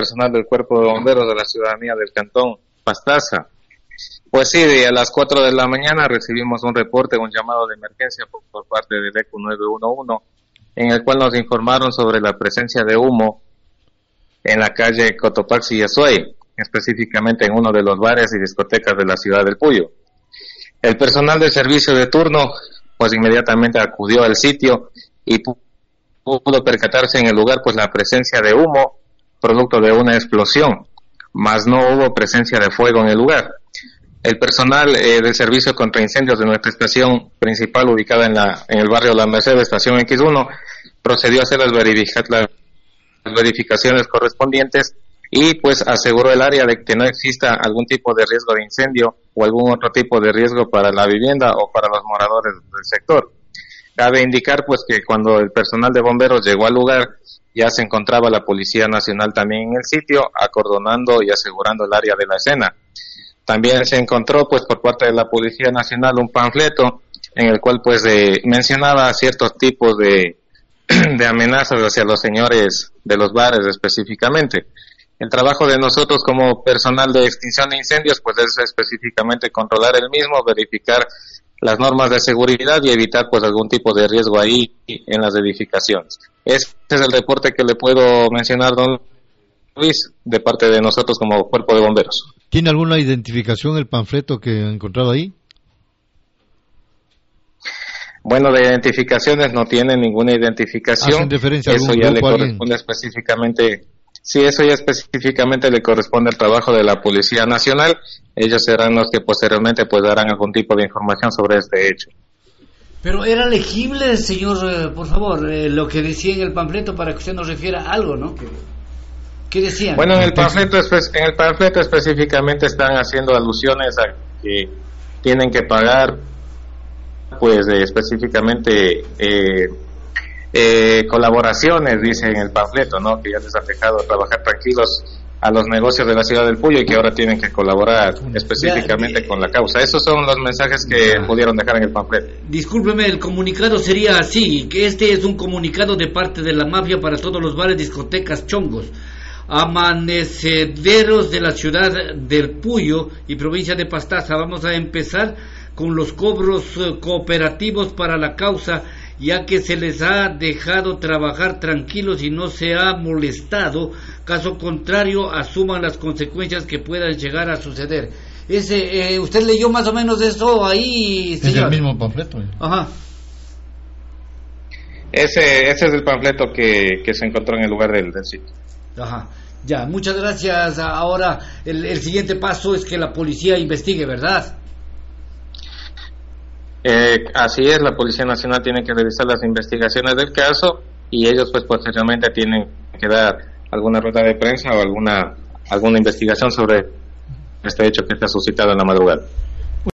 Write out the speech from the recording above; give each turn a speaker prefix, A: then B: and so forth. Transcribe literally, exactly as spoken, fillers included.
A: personal del Cuerpo de Bomberos de la ciudadanía del Cantón Pastaza. Pues sí, de a las cuatro de la mañana recibimos un reporte, un llamado de emergencia por, por parte del E C U nueve uno uno, en el cual nos informaron sobre la presencia de humo en la calle Cotopaxi y Azuay, específicamente en uno de los bares y discotecas de la ciudad del Puyo. El personal de servicio de turno, pues inmediatamente acudió al sitio y pudo percatarse en el lugar, pues la presencia de humo, producto de una explosión, mas no hubo presencia de fuego en el lugar. El personal eh, del servicio contra incendios de nuestra estación principal, ubicada en la en el barrio La Merced, estación equis uno, procedió a hacer las, verifica, las verificaciones correspondientes y pues aseguró el área de que no exista algún tipo de riesgo de incendio o algún otro tipo de riesgo para la vivienda o para los moradores del sector. Cabe indicar pues que cuando el personal de bomberos llegó al lugar, ya se encontraba la Policía Nacional también en el sitio, acordonando y asegurando el área de la escena. También se encontró pues por parte de la Policía Nacional un panfleto en el cual pues eh, mencionaba ciertos tipos de, de amenazas hacia los señores de los bares específicamente. El trabajo de nosotros como personal de extinción de incendios pues es específicamente controlar el mismo, verificar las normas de seguridad y evitar pues algún tipo de riesgo ahí en las edificaciones. Este es el reporte que le puedo mencionar, don Luis, de parte de nosotros como Cuerpo de Bomberos.
B: ¿Tiene alguna identificación el panfleto que ha encontrado ahí?
A: Bueno, de identificaciones no tiene ninguna identificación.
B: ¿Hacen referencia a algún
A: Eso ya le
B: grupo,
A: corresponde específicamente. Sí, eso ya específicamente le corresponde al trabajo de la Policía Nacional. Ellos serán los que posteriormente pues darán algún tipo de información sobre este hecho.
C: Pero era legible, señor, eh, por favor, eh, lo que decía en el panfleto para que usted nos refiera a algo, ¿no? ¿Qué, qué decían?
A: Bueno, en el panfleto espe- en el panfleto específicamente están haciendo alusiones a que tienen que pagar, pues eh, específicamente eh, eh, colaboraciones, dice en el panfleto, ¿no? Que ya les han dejado trabajar tranquilos a los negocios de la ciudad del Puyo y que ahora tienen que colaborar específicamente ya, con la causa. Esos son los mensajes que ya pudieron dejar en el panfleto.
C: Discúlpeme, el comunicado sería así, que este es un comunicado de parte de la mafia para todos los bares, discotecas, chongos, amanecederos de la ciudad del Puyo y provincia de Pastaza. Vamos a empezar con los cobros cooperativos para la causa, ya que se les ha dejado trabajar tranquilos y no se ha molestado. Caso contrario, asuman las consecuencias que puedan llegar a suceder. Ese, eh, ¿usted leyó más o menos eso ahí, señor?
B: Es el mismo panfleto.
C: Ajá.
A: Ese, ese es el panfleto que, que se encontró en el lugar del, del sitio.
C: Ajá. Ya, muchas gracias. Ahora, el, el siguiente paso es que la policía investigue, ¿verdad?
A: Eh, así es, la Policía Nacional tiene que realizar las investigaciones del caso y ellos pues posteriormente tienen que dar alguna rueda de prensa o alguna alguna investigación sobre este hecho que está suscitado en la madrugada.